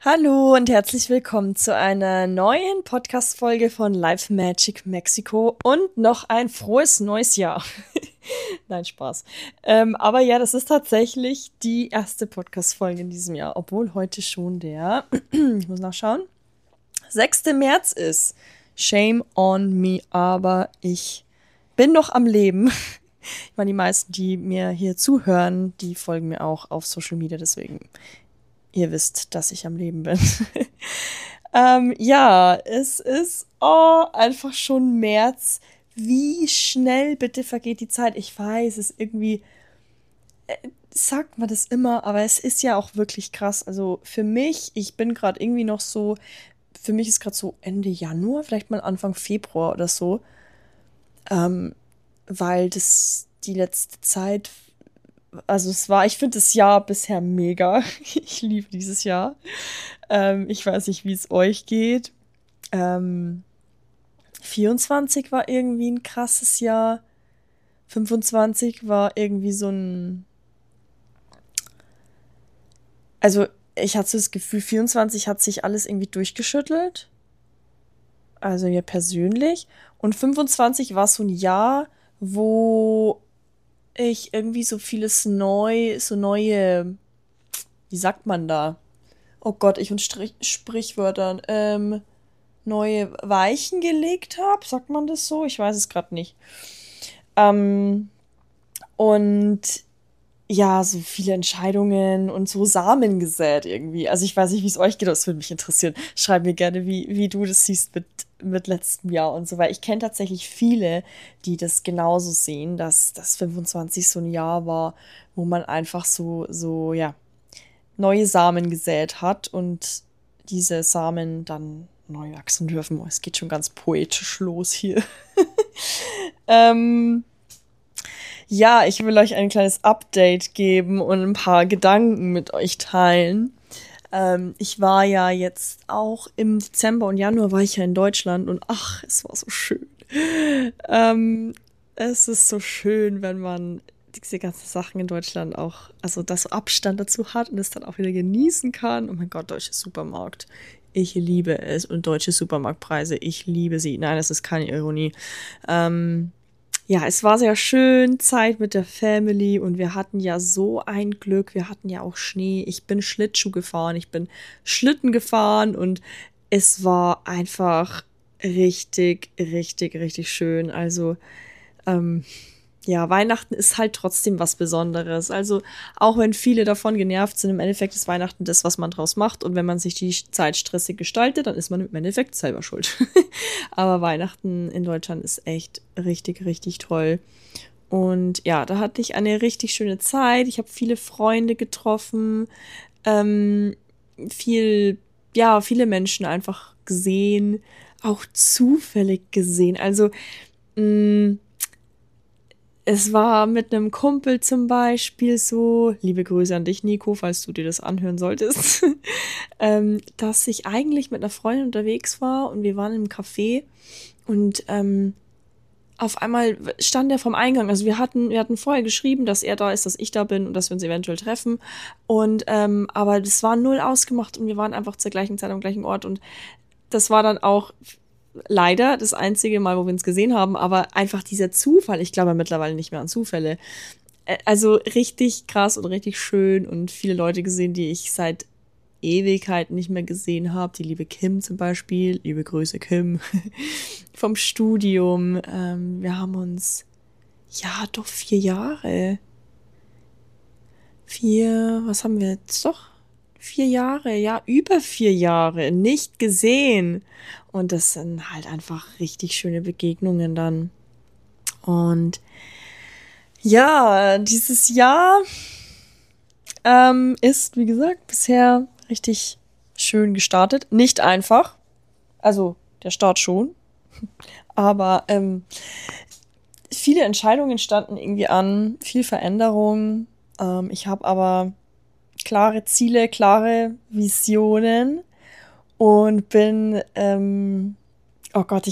Hallo und herzlich willkommen zu einer neuen Podcast-Folge von Live Magic Mexiko und noch ein frohes neues Jahr. Nein, Spaß. Aber ja, das ist tatsächlich die erste Podcast-Folge in diesem Jahr, obwohl heute schon der, ich muss nachschauen, 6. März ist. Shame on me, aber ich bin noch am Leben. Ich meine, die meisten, die mir hier zuhören, die folgen mir auch auf Social Media, deswegen ihr wisst, dass ich am Leben bin. Ja, es ist einfach schon März. Wie schnell bitte vergeht die Zeit? Ich weiß, es ist irgendwie, sagt man das immer, aber es ist ja auch wirklich krass. Also für mich, ich bin gerade irgendwie noch so, für mich ist gerade so Ende Januar, vielleicht mal Anfang Februar oder so, weil das die letzte Zeit, also ich finde das Jahr bisher mega. Ich liebe dieses Jahr. Ich weiß nicht, wie es euch geht. Ähm, 24 war irgendwie ein krasses Jahr. 25 war irgendwie so ein, also ich hatte so das Gefühl, 24 hat sich alles irgendwie durchgeschüttelt. Also mir persönlich. Und 25 war so ein Jahr, wo ich irgendwie so vieles neu, so neue, wie sagt man da? Oh Gott, ich und Sprichwörtern. Neue Weichen gelegt habe. Sagt man das so? Ich weiß es gerade nicht. Ähm, und ja, so viele Entscheidungen und so Samen gesät irgendwie. Also ich weiß nicht, wie es euch geht, das würde mich interessieren. Schreib mir gerne, wie du das siehst mit letztem Jahr und so, weil ich kenne tatsächlich viele, die das genauso sehen, dass das 25 so ein Jahr war, wo man einfach ja, neue Samen gesät hat und diese Samen dann neu wachsen dürfen. Oh, es geht schon ganz poetisch los hier. ähm, ja, ich will euch ein kleines Update geben und ein paar Gedanken mit euch teilen. Ich war ja jetzt auch im Dezember und Januar war ich ja in Deutschland und ach, es war so schön. Ähm, Es ist so schön, wenn man diese ganzen Sachen in Deutschland auch, also das Abstand dazu hat und es dann auch wieder genießen kann. Oh mein Gott, deutscher Supermarkt. Ich liebe es. Und deutsche Supermarktpreise, ich liebe sie. Nein, das ist keine Ironie. Ähm, ja, es war sehr schön, Zeit mit der Family und wir hatten ja so ein Glück. Wir hatten ja auch Schnee. Ich bin Schlittschuh gefahren, ich bin Schlitten gefahren und es war einfach richtig, richtig, richtig schön. Also, ähm, ja, Weihnachten ist halt trotzdem was Besonderes. Also, auch wenn viele davon genervt sind, im Endeffekt ist Weihnachten das, was man draus macht. Und wenn man sich die Zeit stressig gestaltet, dann ist man im Endeffekt selber schuld. Aber Weihnachten in Deutschland ist echt richtig, richtig toll. Und ja, da hatte ich eine richtig schöne Zeit. Ich habe viele Freunde getroffen, ähm, viel, ja, viele Menschen einfach gesehen, auch zufällig gesehen. Also, mh, es war mit einem Kumpel zum Beispiel so, liebe Grüße an dich, Nico, falls du dir das anhören solltest, dass ich eigentlich mit einer Freundin unterwegs war und wir waren im Café und auf einmal stand er vom Eingang. Also wir hatten vorher geschrieben, dass er da ist, dass ich da bin und dass wir uns eventuell treffen. Und aber das war null ausgemacht und wir waren einfach zur gleichen Zeit am gleichen Ort und das war dann auch leider das einzige Mal, wo wir uns gesehen haben, aber einfach dieser Zufall, ich glaube mittlerweile nicht mehr an Zufälle. Also richtig krass und richtig schön und viele Leute gesehen, die ich seit Ewigkeiten nicht mehr gesehen habe. Die liebe Kim zum Beispiel, liebe Grüße Kim, vom Studium. Wir haben uns, ja, doch 4 Jahre. Was haben wir jetzt? Doch 4 Jahre, ja, über 4 Jahre nicht gesehen. Und das sind halt einfach richtig schöne Begegnungen dann. Und ja, dieses Jahr ist, wie gesagt, bisher richtig schön gestartet. Nicht einfach. Also der Start schon. Aber viele Entscheidungen standen irgendwie an, viel Veränderung. Ich habe aber klare Ziele, klare Visionen und bin, oh Gott,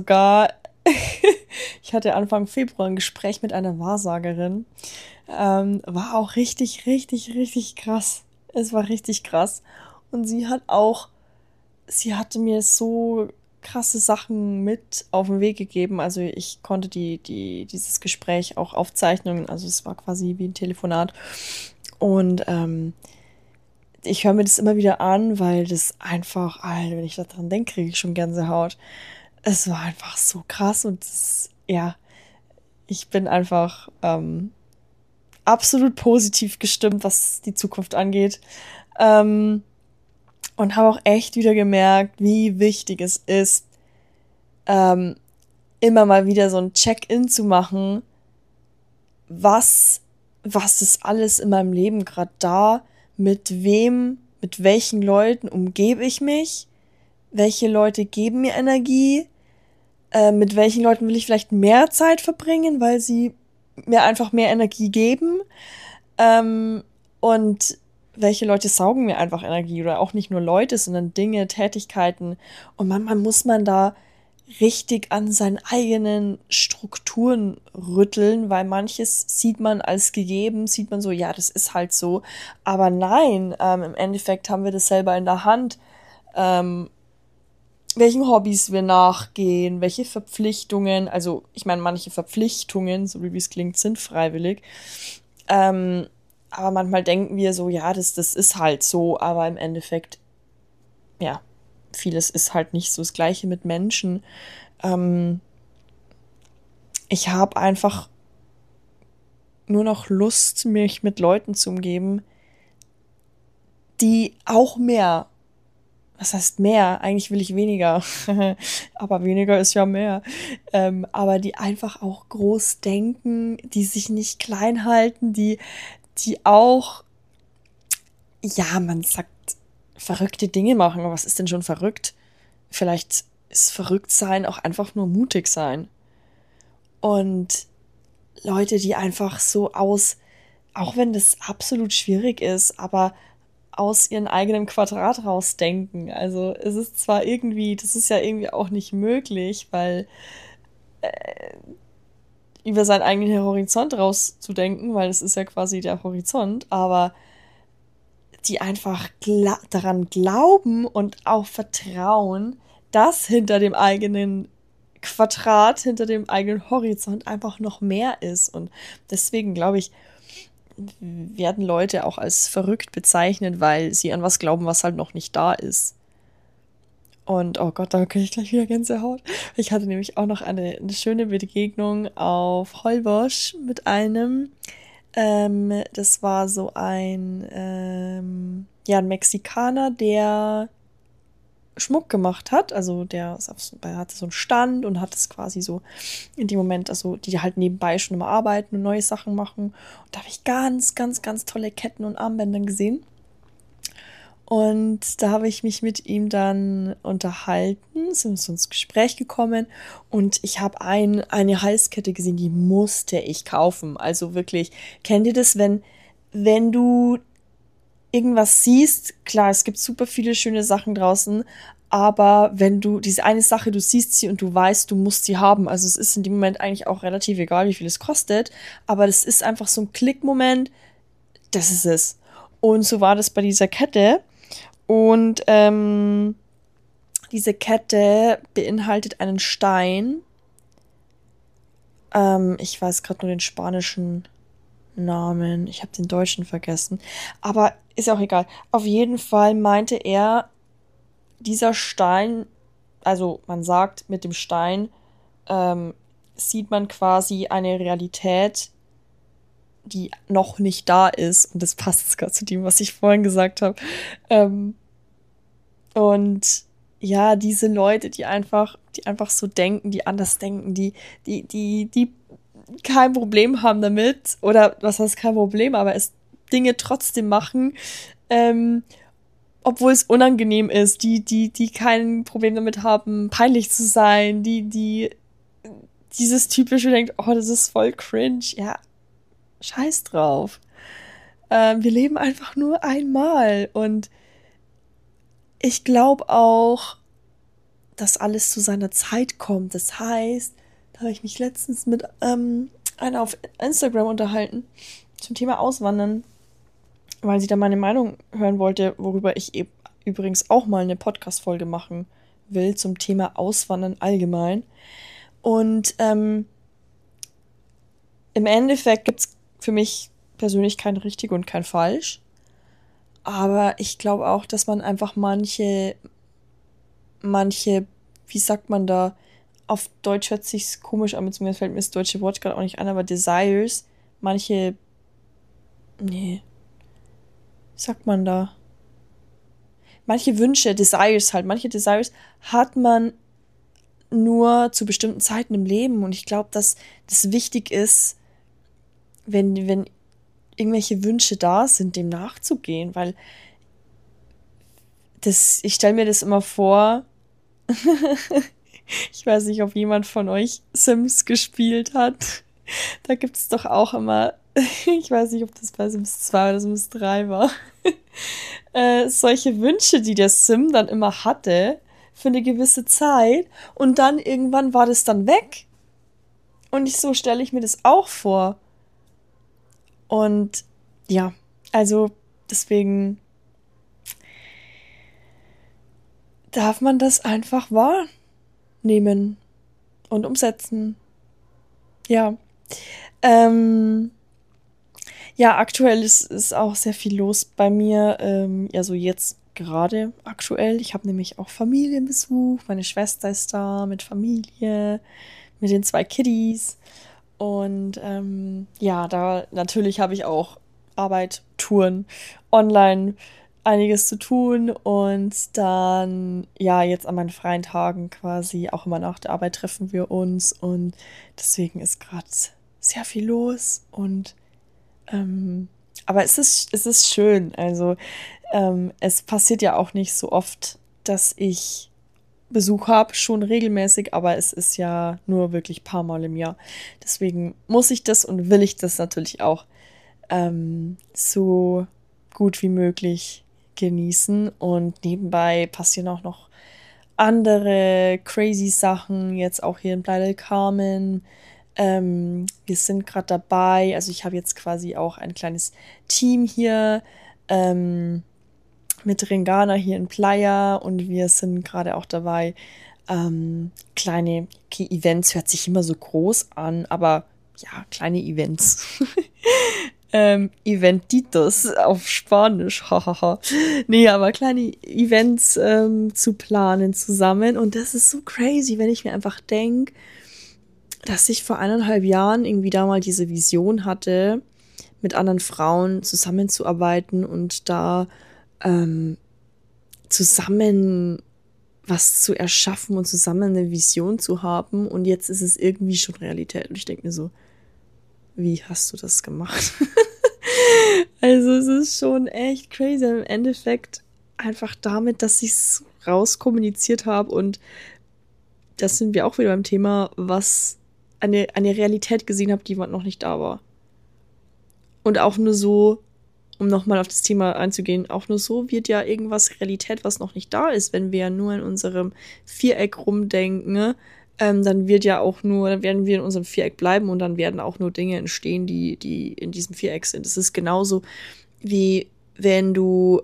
ich hatte Anfang Februar ein Gespräch mit einer Wahrsagerin. War auch richtig, richtig, richtig krass. Es war richtig krass. Und sie hatte mir so krasse Sachen mit auf den Weg gegeben. Also ich konnte dieses Gespräch auch aufzeichnen. Also es war quasi wie ein Telefonat. Und ich höre mir das immer wieder an, weil das einfach, Alter, wenn ich daran denke, kriege ich schon Gänsehaut. Es war einfach so krass und ja, ich bin einfach absolut positiv gestimmt, was die Zukunft angeht. Ähm, und habe auch echt wieder gemerkt, wie wichtig es ist, ähm, immer mal wieder so ein Check-in zu machen, was, was ist alles in meinem Leben gerade da, mit wem, mit welchen Leuten umgebe ich mich, welche Leute geben mir Energie, mit welchen Leuten will ich vielleicht mehr Zeit verbringen, weil sie mir einfach mehr Energie geben, ähm, und welche Leute saugen mir einfach Energie oder auch nicht nur Leute, sondern Dinge, Tätigkeiten. Und manchmal muss man da richtig an seinen eigenen Strukturen rütteln, weil manches sieht man als gegeben, sieht man so, ja, das ist halt so. Aber nein, im Endeffekt haben wir das selber in der Hand, ähm, welchen Hobbys wir nachgehen, welche Verpflichtungen, also ich meine, manche Verpflichtungen, so wie es klingt, sind freiwillig. Ähm, aber manchmal denken wir so, ja, das ist halt so, aber im Endeffekt, ja, vieles ist halt nicht so. Das Gleiche mit Menschen. Ähm, Ich habe einfach nur noch Lust, mich mit Leuten zu umgeben, die auch mehr, was heißt mehr? Eigentlich will ich weniger, aber weniger ist ja mehr. Aber die einfach auch groß denken, die sich nicht klein halten, die auch, ja, man sagt, verrückte Dinge machen. Aber was ist denn schon verrückt? Vielleicht ist verrückt sein auch einfach nur mutig sein. Und Leute, die einfach so auch wenn das absolut schwierig ist, aber aus ihrem eigenen Quadrat rausdenken. Also es ist zwar irgendwie, das ist ja irgendwie auch nicht möglich, weil über seinen eigenen Horizont rauszudenken, weil es ist ja quasi der Horizont, aber die einfach daran glauben und auch vertrauen, dass hinter dem eigenen Quadrat, hinter dem eigenen Horizont einfach noch mehr ist. Und deswegen glaube ich, werden Leute auch als verrückt bezeichnet, weil sie an was glauben, was halt noch nicht da ist. Und oh Gott, da kriege ich gleich wieder Gänsehaut. Ich hatte nämlich auch noch eine schöne Begegnung auf Holbosch mit einem. Das war so ja, ein Mexikaner, der Schmuck gemacht hat. Also der hatte so einen Stand und hat es quasi so in dem Moment, also die halt nebenbei schon immer arbeiten und neue Sachen machen. Und da habe ich ganz, ganz, ganz tolle Ketten und Armbänder gesehen. Und da habe ich mich mit ihm dann unterhalten, sind so ins Gespräch gekommen und ich habe eine Halskette gesehen, die musste ich kaufen. Also wirklich, kennt ihr das, wenn du irgendwas siehst, klar, es gibt super viele schöne Sachen draußen, aber wenn du diese eine Sache, du siehst sie und du weißt, du musst sie haben. Also es ist in dem Moment eigentlich auch relativ egal, wie viel es kostet, aber das ist einfach so ein Klickmoment, das ist es. Und so war das bei dieser Kette. Und diese Kette beinhaltet einen Stein. Ich weiß gerade nur den spanischen Namen. Ich habe den deutschen vergessen. Aber ist ja auch egal. Auf jeden Fall meinte er, dieser Stein, also man sagt, mit dem Stein ähm, sieht man quasi eine Realität, die noch nicht da ist. Und das passt jetzt gerade zu dem, was ich vorhin gesagt habe. Ähm, und ja, diese Leute, die einfach so denken, die anders denken, die kein Problem haben damit, oder was heißt kein Problem, aber es Dinge trotzdem machen, ähm, obwohl es unangenehm ist, die kein Problem damit haben, peinlich zu sein, die dieses typische denkt, oh, das ist voll cringe. Ja, scheiß drauf. Wir leben einfach nur einmal und ich glaube auch, dass alles zu seiner Zeit kommt. Das heißt, da habe ich mich letztens mit einer auf Instagram unterhalten zum Thema Auswandern, weil sie da meine Meinung hören wollte, worüber ich eben übrigens auch mal eine Podcast-Folge machen will zum Thema Auswandern allgemein. Und im Endeffekt gibt es für mich persönlich kein richtig und kein falsch. Aber ich glaube auch, dass man einfach manche, wie sagt man da, auf Deutsch hört sich's komisch an, beziehungsweise fällt mir das deutsche Wort gerade auch nicht ein, aber Desires, manche, nee, wie sagt man da? Manche Wünsche, Desires halt, manche Desires hat man nur zu bestimmten Zeiten im Leben. Und ich glaube, dass das wichtig ist, wenn irgendwelche Wünsche da sind, dem nachzugehen, weil ich stelle mir das immer vor, ich weiß nicht, ob jemand von euch Sims gespielt hat. Da gibt es doch auch immer, ich weiß nicht, ob das bei Sims 2 oder Sims 3 war, solche Wünsche, die der Sim dann immer hatte für eine gewisse Zeit und dann irgendwann war das dann weg. Und so stelle ich mir das auch vor. Und ja, also deswegen darf man das einfach wahrnehmen und umsetzen. Ja. Ähm, ja, aktuell ist auch sehr viel los bei mir. Ja, so jetzt gerade aktuell. Ich habe nämlich auch Familienbesuch. Meine Schwester ist da mit Familie, mit den 2 Kiddies. Und ja, da natürlich habe ich auch Arbeit, Touren, online einiges zu tun und dann, ja, jetzt an meinen freien Tagen quasi, auch immer nach der Arbeit treffen wir uns und deswegen ist gerade sehr viel los und aber es ist schön, also es passiert ja auch nicht so oft, dass ich Besuch habe, schon regelmäßig, aber es ist ja nur wirklich ein paar Mal im Jahr. Deswegen muss ich das und will ich das natürlich auch so gut wie möglich genießen. Und nebenbei passieren auch noch andere crazy Sachen, jetzt auch hier in Playa del Carmen. Wir sind gerade dabei, also ich habe jetzt quasi auch ein kleines Team hier. Mit Ringana hier in Playa und wir sind gerade auch dabei, kleine okay, Events, hört sich immer so groß an, aber ja, kleine Events. Eventitos auf Spanisch, hahaha. Nee, aber kleine Events zu planen zusammen und das ist so crazy, wenn ich mir einfach denke, dass ich vor 1,5 Jahren irgendwie da mal diese Vision hatte, mit anderen Frauen zusammenzuarbeiten und da zusammen was zu erschaffen und zusammen eine Vision zu haben. Und jetzt ist es irgendwie schon Realität. Und ich denke mir so, wie hast du das gemacht? Also es ist schon echt crazy. Im Endeffekt einfach damit, dass ich es rauskommuniziert habe. Und das sind wir auch wieder beim Thema, was eine Realität gesehen habe, die noch nicht da war. Und auch nur so, um nochmal auf das Thema einzugehen, auch nur so wird ja irgendwas Realität, was noch nicht da ist. Wenn wir ja nur in unserem Viereck rumdenken, ne? Dann werden wir in unserem Viereck bleiben und dann werden auch nur Dinge entstehen, die in diesem Viereck sind. Es ist genauso wie wenn du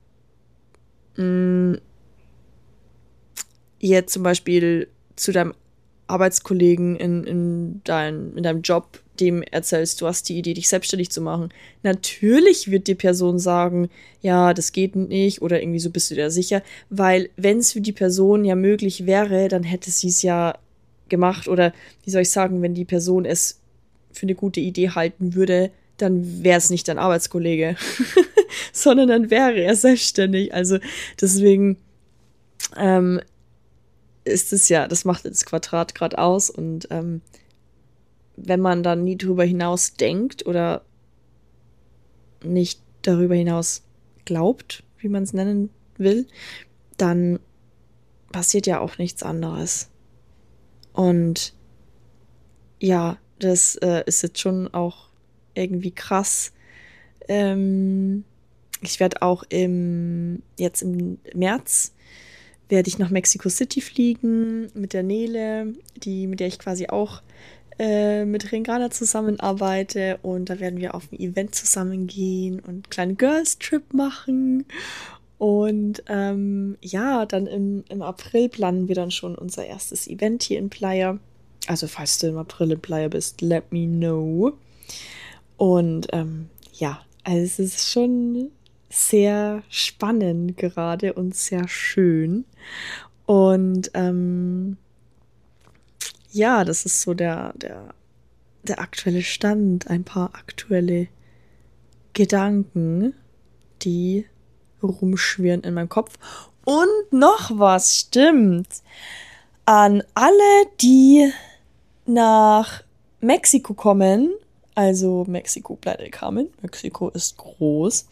jetzt zum Beispiel zu deinem Arbeitskollegen in deinem Job dem erzählst, du hast die Idee, dich selbstständig zu machen. Natürlich wird die Person sagen, ja, das geht nicht oder irgendwie so bist du dir sicher, weil wenn es für die Person ja möglich wäre, dann hätte sie es ja gemacht oder wie soll ich sagen, wenn die Person es für eine gute Idee halten würde, dann wäre es nicht dein Arbeitskollege, sondern dann wäre er selbstständig. Also deswegen ist es ja, das macht das Quadrat gerade aus und wenn man dann nie drüber hinaus denkt oder nicht darüber hinaus glaubt, wie man es nennen will, dann passiert ja auch nichts anderes. Und ja, das ist jetzt schon auch irgendwie krass. Ich werde auch jetzt im März werde ich nach Mexico City fliegen mit der Nele, mit der ich quasi auch mit Ringana zusammenarbeite und da werden wir auf ein Event zusammen gehen und einen kleinen Girls Trip machen Und ja, dann im April planen wir dann schon unser erstes Event hier in Playa. Also falls du im April in Playa bist, let me know. Und ja, also es ist schon sehr spannend gerade und sehr schön. Und ja, das ist so der aktuelle Stand, ein paar aktuelle Gedanken, die rumschwirren in meinem Kopf. Und noch was stimmt. An alle, die nach Mexiko kommen, also Mexiko, Playa del Carmen, Mexiko ist groß,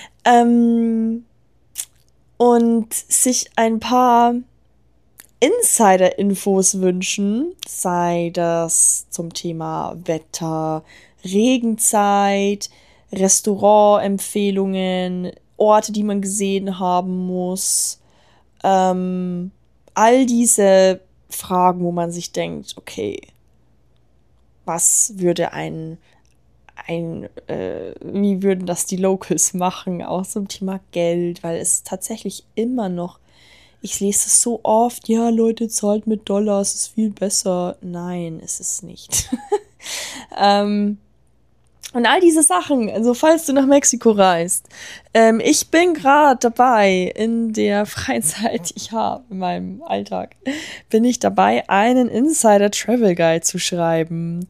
und sich ein paar Insider-Infos wünschen, sei das zum Thema Wetter, Regenzeit, Restaurantempfehlungen, Orte, die man gesehen haben muss, all diese Fragen, wo man sich denkt, okay, was würde wie würden das die Locals machen, auch zum Thema Geld, weil es tatsächlich immer noch, ich lese es so oft, ja, Leute, zahlt mit Dollars, ist viel besser. Nein, ist es nicht. Und all diese Sachen, also falls du nach Mexiko reist, ich bin gerade dabei, in der Freizeit, die ich habe, in meinem Alltag, bin ich dabei, einen Insider Travel Guide zu schreiben.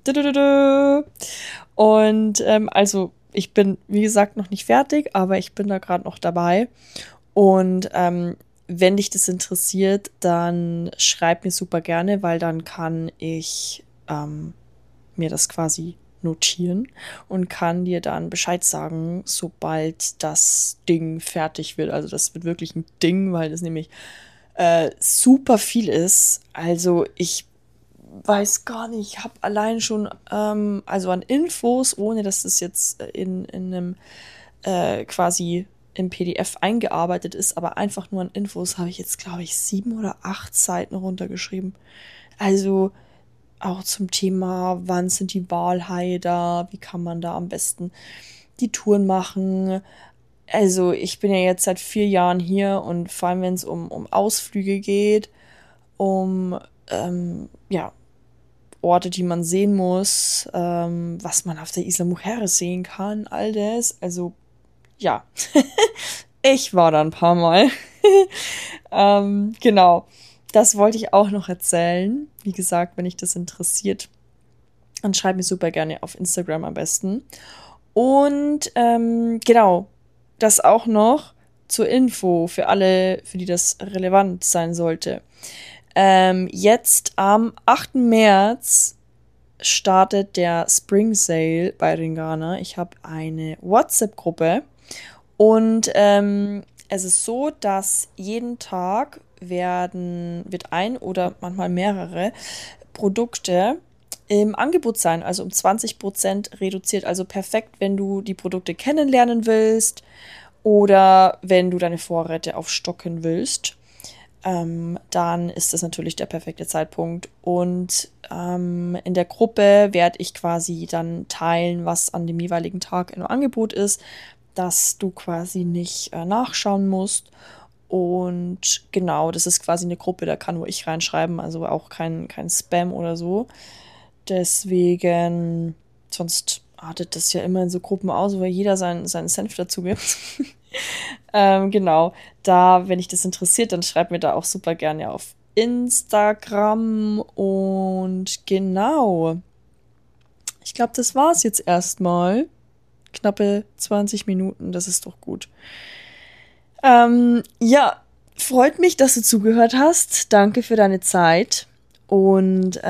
Und also ich bin, wie gesagt, noch nicht fertig, aber ich bin da gerade noch dabei. Und wenn dich das interessiert, dann schreib mir super gerne, weil dann kann ich mir das quasi notieren und kann dir dann Bescheid sagen, sobald das Ding fertig wird. Also das wird wirklich ein Ding, weil das nämlich super viel ist. Also ich weiß gar nicht, ich habe allein schon also an Infos, ohne dass das jetzt in einem quasi im PDF eingearbeitet ist, aber einfach nur an Infos habe ich jetzt, glaube ich, 7 oder 8 Seiten runtergeschrieben. Also auch zum Thema, wann sind die Walhaie da, wie kann man da am besten die Touren machen. Also ich bin ja jetzt seit 4 Jahren hier und vor allem, wenn es um Ausflüge geht, um ja, Orte, die man sehen muss, was man auf der Isla Mujeres sehen kann, all das. Also ja, ich war da ein paar Mal. Genau, das wollte ich auch noch erzählen. Wie gesagt, wenn dich das interessiert, dann schreib mir super gerne auf Instagram am besten. Und genau, das auch noch zur Info für alle, für die das relevant sein sollte. Jetzt am 8. März startet der Spring Sale bei Ringana. Ich habe eine WhatsApp-Gruppe und es ist so, dass jeden Tag wird ein oder manchmal mehrere Produkte im Angebot sein, also um 20% reduziert. Also perfekt, wenn du die Produkte kennenlernen willst oder wenn du deine Vorräte aufstocken willst. Dann ist das natürlich der perfekte Zeitpunkt. Und in der Gruppe werde ich quasi dann teilen, was an dem jeweiligen Tag im Angebot ist, dass du quasi nicht nachschauen musst. Und genau, das ist quasi eine Gruppe, da kann nur ich reinschreiben, also auch kein Spam oder so. Deswegen, sonst artet das ja immer in so Gruppen aus, wo jeder seinen Senf dazu gibt. Genau, da, wenn dich das interessiert, dann schreib mir da auch super gerne auf Instagram. Und genau, ich glaube, das war's jetzt erstmal. Knappe 20 Minuten, das ist doch gut. Ja, freut mich, dass du zugehört hast. Danke für deine Zeit. Und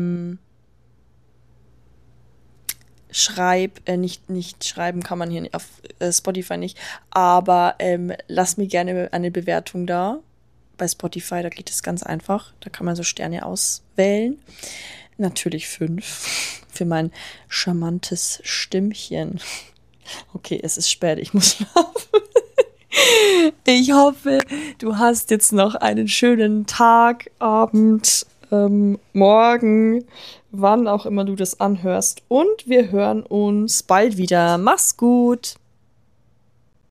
nicht schreiben kann man hier auf Spotify nicht, aber lass mir gerne eine Bewertung da. Bei Spotify, da geht es ganz einfach. Da kann man so Sterne auswählen. Natürlich 5 für mein charmantes Stimmchen. Okay, es ist spät, ich muss schlafen. Ich hoffe, du hast jetzt noch einen schönen Tag, Abend, morgen, wann auch immer du das anhörst. Und wir hören uns bald wieder. Mach's gut!